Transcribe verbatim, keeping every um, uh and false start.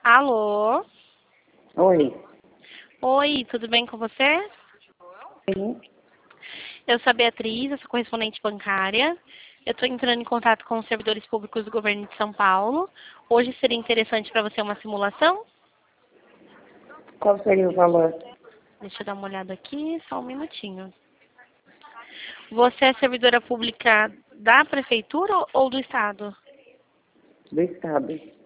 Alô? Oi. Oi, tudo bem com você? Sim. Eu sou a Beatriz, eu sou correspondente bancária. Eu estou entrando em contato com os servidores públicos do governo de São Paulo. Hoje seria interessante para você uma simulação? Qual seria o valor? Deixa eu dar uma olhada aqui, só um minutinho. Você é servidora pública da prefeitura ou do estado? Do Estado.